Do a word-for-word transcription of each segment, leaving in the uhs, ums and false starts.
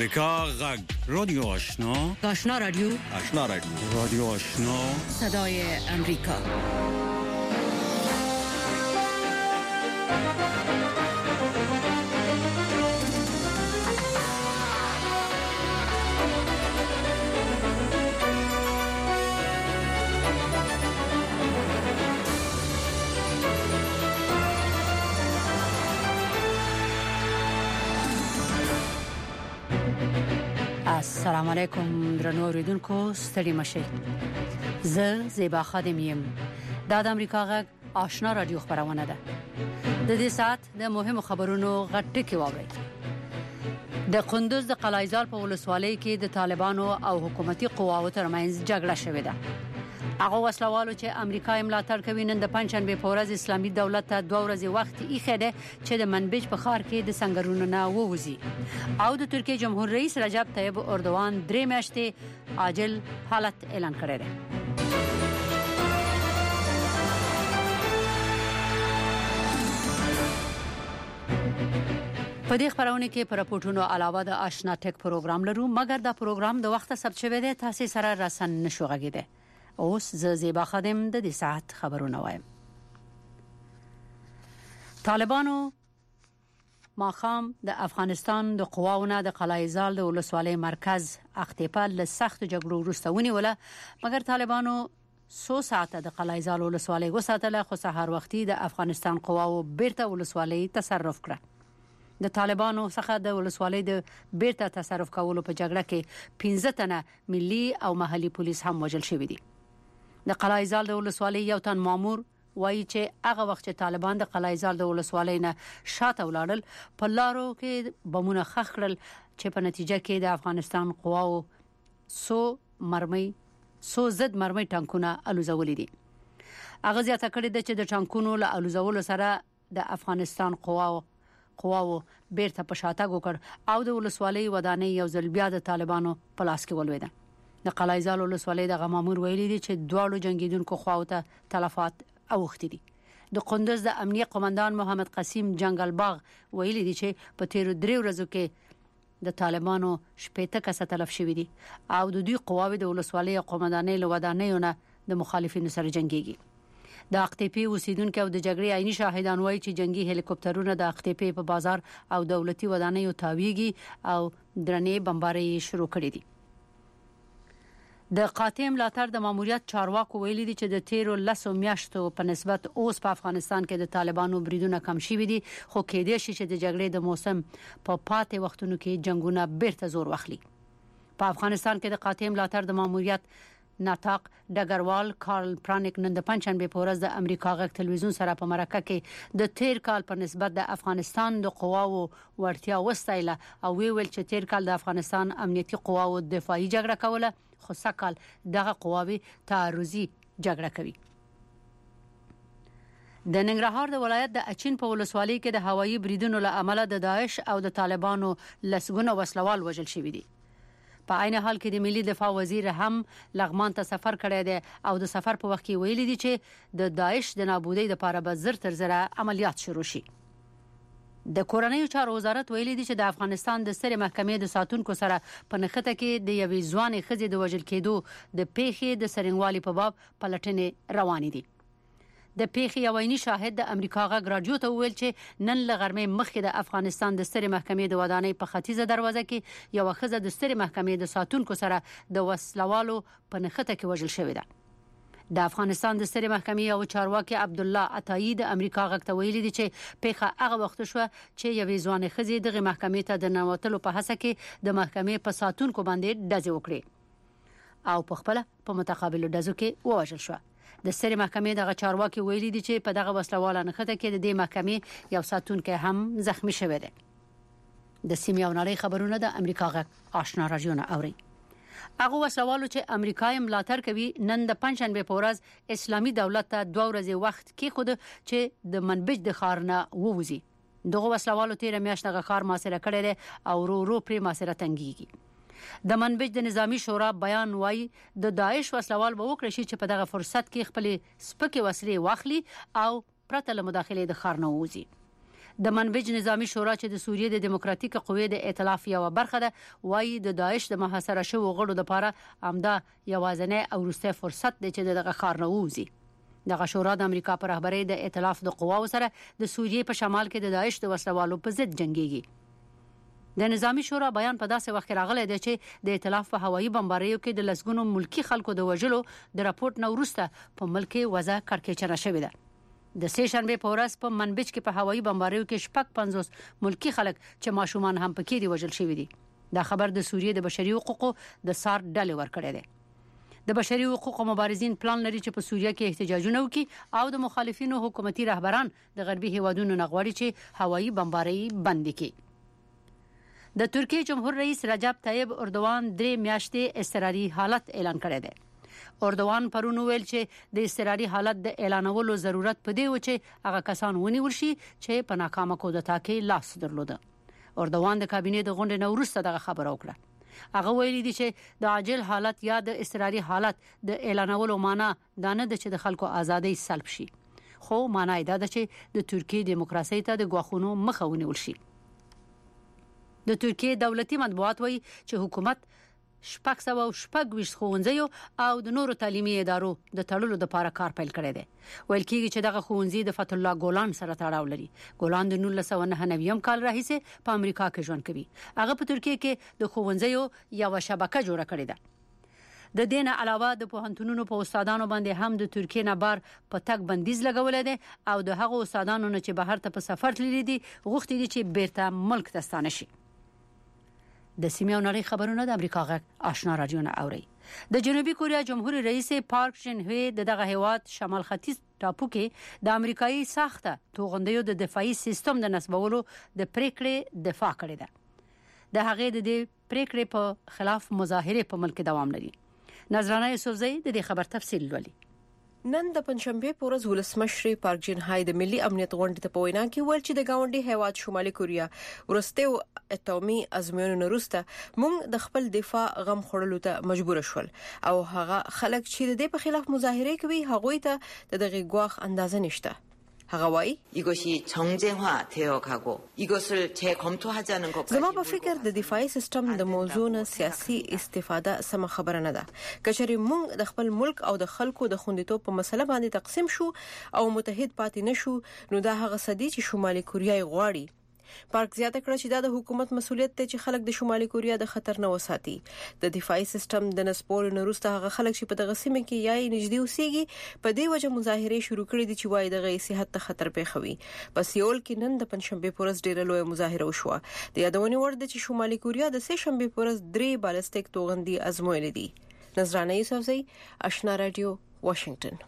امریکا غږ رادیو آشنا آشنا رادیو آشنا رادیو رادیو آشنا صدای امریکا. السلام علیکم درنو اوریدونکو، ستړي مشئ. زه زیبا خادم یم. دا د امریکا غږ آشنا رادیو خبرونه ده. د دې سات د مهمو خبرونو غټ کې واورئ. د قندوز د قلعه‌زال په ولسوالۍ کې د طالبانو او حکومتي قواو ترمنځ جګړه شوې ده. هغه وسلوالو چې امریکا یې ملاتړ کوي نن د پنځشنبه په ورځ اسلامي دولت ته دوه ورځې وخت ایښی دی چې د منبج په ښار کې د سنگرونو نه ووځي او د ترکیې جمهور رئیس رجب طیب اردوغان درې میاشتې عاجل حالت اعلان کړی دی. په دې خبرونه کې پر راپورټونو علاوه د آشنا ټک پروګرام لرو، مګر دا پروګرام د وخت ثبت شوی دی، تاسو سره راسن نشو غږیده. اوس زه زیبا خادم د دې ساعت خبرونه وایم. طالبانو ماخام د افغانستان د قواونو د قلعه‌زال د ولسوالۍ مرکز اختیپا له سخت جګړو وروسته ونیوله، مګر طالبانو څو ساعته د قلعه‌زال ولسوالۍ وساتله، خو سهار وختي د افغانستان قواو بیرته ولسوالۍ تصرف کړه. د طالبانو څخه د ولسوالۍ د بیرته تصرف کولو په جګړه کې پنځه تنه ملي او محلي پولیس هم وژل شوي دي. د قلعه‌زال د ولسوالۍ یو تن مامور وایي چې هغه وخت چې طالبان د قلعه‌زال د ولسوالۍ نه شاته ولاړل، په لارو کې بمونه ښخ کړل چې په نتیجه کې د افغانستان قواو سو مرمۍ سو زد مرمۍ ټانکونه الوزولې دي. هغه زیاته کړې ده چې د ټانکونو له الوزولو سره د افغانستان قواو قواو بیرته په شاتګ وکړ او د ولسوالۍ ودانۍ یو ځل بیا د طالبانو په لاس کې ولوېده. د قلعه‌زال ولسوالۍ د غمامور ویلي دي چې دواړو جنگیدونکو خواو ته تلفات اوښتي دي. د قندوز د امنیه قومندان محمد قسیم جنگل باغ ویلي دي چې په تیرو درې ورځو کې د طالبانو شپږ کسه تلف شوي دي او د دوی قواوې د ولسوالۍ قومندانۍ له ودانیو نه د مخالفینو سره جنگيږي. د اقتیپی اوسیدونکو او د جګړې عیني شاهدان وایي چې جنگي هلیکوپټرونه د اقتیپی په بازار او دولتي ودانیو تاویږي او درنې بمبارۍ شروع کړې دي. د قاطع ملاتړ د ماموریت چارواکو ویلي دي چې د تیرو لسو میاشتو په نسبت اوس په افغانستان کې د طالبانو بریدونه کم شوي دي، خو کېدای شي چې د جګړې د موسم په پاتې وختونو کې جنگونه بیرته زور واخلي. په افغانستان کې د قاطع ملاتړ د ماموریت ناتاق ډګروال کارل پرانیک نن د پنځشنبه په ورځ د امریکا غږ تلویزیون سره په مرکه کې د تیر کال په نسبت د افغانستان د قواو وړتیا وستایله او ویل چې تیر کال د افغانستان امنیتي قواو دفاعي جګړه کوله، خو سکهال دغه قواوی تعرضي جګړه کوي. د ننګرهار د ولایت د اچین په ولسوالۍ کې د هوایي بریدونو له امله د داعش او د طالبانو لسګونه وسلوال وژل شوي دي. په عین حال کې د ملي دفاع وزیر هم لغمان ته سفر کړی دی او د سفر په وخت کې ویلي دي چې د داعش د نابودۍ لپاره به زر تر زره عملیات شروع شي. د کورنیو چارو وزارت ویلي دي چې د افغانستان د سترې محکمې د ساتونکو سره په نښته کې د یوې ځوانې ښځې د وژل کېدو د پیښې د سرنګوالي په باب پلټنې روانې دي. د پیښې یو عیني شاهد د امریکا غږ رادیو ته ویل چې نن له غرمې مخکې د افغانستان د سترې محکمې د ودانۍ په ختیځه دروازه کې یو ښځه د سترې محکمې د ساتونکو سره د وسلوالو په نښته کې وژل شوې ده. د افغانستان د سترې محکمې او چارواکي عبد الله عطایی د امریکا غږ ته ویلي دي چې پیښه هغه وخت شو چې یوې ځوانې ښځې دغه محکمې ته د ننوتلو په هڅه کې د محکمې په ساتونکو باندې ډزې وکړې او په خپل په متقابل ډزو کې ووژل شو. د سترې محکمې دغه چارواکي ویلي دي چې په دغه وسلواله نښته کې د دې محکمې یو ساتونکی هم زخمی شوی دی. د سیمې او نړۍ خبرونه د امریکا غږ آشنا رادیو نه اوري. هغه وسلوالو چې امریکا یې ملاتړ کوي نن د پنځشنبه په ورځ اسلامي دولت ته دوه ورځې وخت کې خود چې د منبج د ښار نه ووځي. دغه وسلوالو تیر میاشت دغه ښار محاصره کړی دی او ورو ورو پرې محاصره تنګیږي. د منبج د نظامی شورا بیان وایي د داعش وسلوال به وکړي چې په دغه فرصت کې خپل سپکې وسلې واخلي او پرته له مداخلې د ښار نه ووځي. د منبج نظامی شورا چې د سوریې د دیموکراتیک قوې د ائتلاف یو برخه ده وایي د داعش د محاصره شو غړو لپاره امدا یوازنه او وروسته فرصت دی چې دغه خار نه ووزي. دغه شورا د امریکا پر رهبرۍ د ائتلاف د قواو سره د سوریې په شمال کې د داعش د وسلوالو په ضد جنگيږي. د نظامی شورا بیان په داسې وخت راغلی دی چې د ائتلاف په هوایي بمباریو کې د لسګونو ملکی خلکو د وژلو د راپورټ نو وروسته په ملک وضع کړکېچنه شوې ده. د سه شنبه په ورځ په منبج کې په هوایي بمباریو کې شپږ پنځوس ملکی خلک چې ماشومان هم پکې دي وژل شوي دي. دا خبر د سوریې د بشري حقوقو د سار ډلې ورکړی دی. د بشري حقوقو مبارزین پلان لري چې په سوریه کې احتجاجونه وکړي او د مخالفینو حکومتي رهبران د غربي هیوادونو نغواړي چې هوایي بمباری بند کړي. د ترکیه جمهور رئیس رجب طیب اردوغان درې میاشتې اضطراري حالت اعلان کړی دی. اردوغان پرون ویل چې د اضطراري حالت د اعلانولو ضرورت پدې و چې هغه کسان ونیول شي چې په ناکامه کودتا کې لاس درلوده. اردوغان د کابینې د غونډې نه وروسته دغه خبره وکړه. هغه ویلي دي چې د عاجل حالت یا د اضطراري حالت د اعلانولو معنی دا نه ده چې د خلکو ازادي سلب شي، خو معنی دا ده چې د ترکیه دیموکراسي ته د غواخونو مخه ونیول شي. د ترکیه دولتي مطبوعات وایي چې حکومت شپږ سوه شپږ ویشت ښوونځي او د نورو تعلیمي ادارو د تړلو لپاره کار پیل کړی دی. ویل کېږي چې دغه ښوونځي د فتح الله ګولان سره تړاو لري. ګولان د نولس سوه نهه نوي کال راهیسې په امریکا کې ژوند کوي. هغه په ترکیه کې د ښوونځیو یو شبکه جوړه کړې ده. د دې نه علاوه د پوهنتونونو په استادانو باندې هم د ترکیه نه بار په تک بندیز لګولې ده او د هغو استادانو نه چې بهر ته په سفر تللي دي غوښتي دي چې بیرته ملک ته ستانه شي. د سیمه او نړۍ خبرونه د امریکا غږ آشنا رادیو نه اوري. د جنوبي کوریا جمهوریت رئیس پارک جن هوی د دغه هیواد شمال ختیځ ټاپو کې د امریکایي ساخته توغندیو د دفاعي سیستم د نصبولو د پریکړې دفاع کړې ده. د هغې د دې پریکړې په خلاف مظاهره په ملک دوام لري. نظرانه یوسفزئی د دې خبر تفصیل لولي. نن د پنځشنبه په ورځ ولسمشر پارک جن هوی د ملي امنیت غونډې ته په وینا کې ویل چې د گاونډي هیواد شمالي کوریا ورسته اتومي ازموینو وروسته موږ د خپل دفاع غم خړلو ته مجبور شول او هغه خلک چې د دې په خلاف مظاهره کوي هغه ته دغه غواخ اندازه نشته. هغه وایي 이것이 정쟁화되어 가고 이것을 재검토하자는 것 زما په فکر د دفاعي سیستم د موضوع نه سیاسي استفاده سم خبره نه ده. کچري موږ د خپل ملک او د خلکو د خوندیتوب په مسله باندې تقسیم شو او متحد پاتې نشو نو دا هغه سدي چې شمالي کوریا غواړي. پارک زیاته کړ چې دا د حکومت مسولیت دی چې خلک د شمالي کوریا د خطر نه وساتي. د دفاعي سیستم د نسپور نورسته هغه خلک چې په دغه سیمه کې یای نږدې اوسېږي په دې وجه مظاهره شروع کړې دي چې وایي دغه صحت ته خطر پیښوي. په سیول کې نن د پنځشنبه په ورځ ډېره لوی مظاهره وشوه. د یادونې وړ ده چې شمالي کوریا د سه شنبه په ورځ درې بالستیک توغندي ازمویلې دي. نظرانه یوسفزئی آشنا رادیو واشنگټن.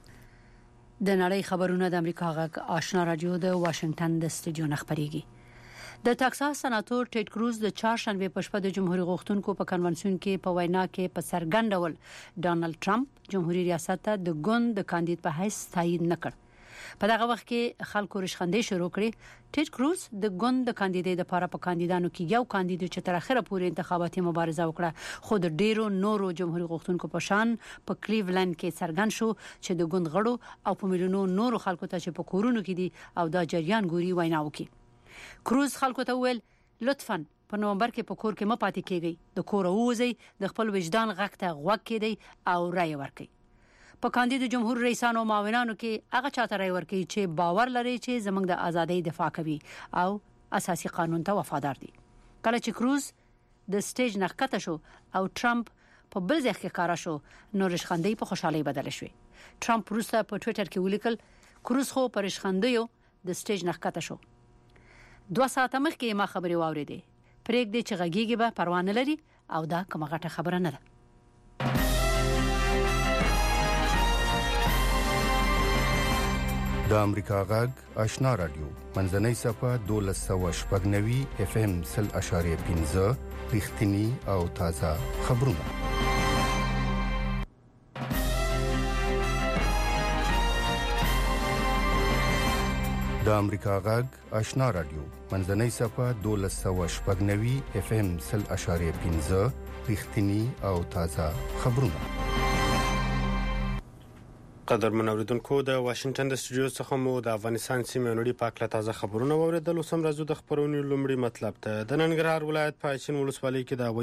د نړۍ خبرونه د امریکا غږ آشنا رادیو د واشنگټن د استودیو نه خبريږي. د ټکساس سناتور ټیډ کروز د چهارشنبه په شپه د جمهوریت غوښتونکو په کنونسیون کې په وینا کې په څرګند ډول ډانلډ ټرمپ جمهوریت ریاست ته د ګوند د کاندید په حیث تایید نکړ. په دغه وخت کې خلکو رشخندې شروع کړې. ټیډ کروز د ګوند د کاندیدې لپاره په کاندیدانو کې یو کاندید چې تر اخره پورې انتخاباتي مبارزه وکړه خو د ډیرو نورو جمهوریت غوښتونکو په شان په کلیولند کې څرګند شو چې د ګوند غړو او په ملیونو نورو خلکو ته چې په کورونو کې دي او دا جریان ګوري وینا وکړي. کروز خلکو ته ویل لطفاً په نومبر کې په کور کې م پاتې کیږي، د کور ووځي، د خپل وجدان غږ ته غوږ کړئ او رائے ورکړئ. په کاندید جمهور رئیسانو او معاونانو کې هغه چاته رائے ورکړي چې باور لري چې زموږ د ازادۍ دفاع کوي او اساسي قانون ته وفادار دي. کله چې کروز د سټیج نه ښکته شو او ټرمپ په بل ځای کې کارا شو نو رشخندې په خوشحالي بدل شوې. ټرمپ وروسته په ټوئیټر کې ولیکل کروز خو پر رشخندیو د سټیج نه ښکته شو. دوه ساعته مخکې ما خبري واورېدې پرېګ دې چې غږیږي به پروا نه لري او دا کومه غټه خبره نه ده. د امریکا غږ آشنا رادیو منځنۍ صفه دولس سوه شپږ نوي اف ام سل اشاریه پنځه رښتینی او تازه خبرونه. د امریکا غږ آشنا رادیو منځنۍ صفه دولس سوه شپږ نوي اف ام سل اشاریه پنځه رښتینی او تازه خبرونه. قدر منوریدونکو د واشنگټن د سټوډیو څخه مو د افغانستان سیمې نړۍ په اړه تازه خبرونه واوریدل. اوس هم راځو د خبرونې لومړی مطلب ته. د ننګرهار ولایت په اچین ولسوالۍ کې د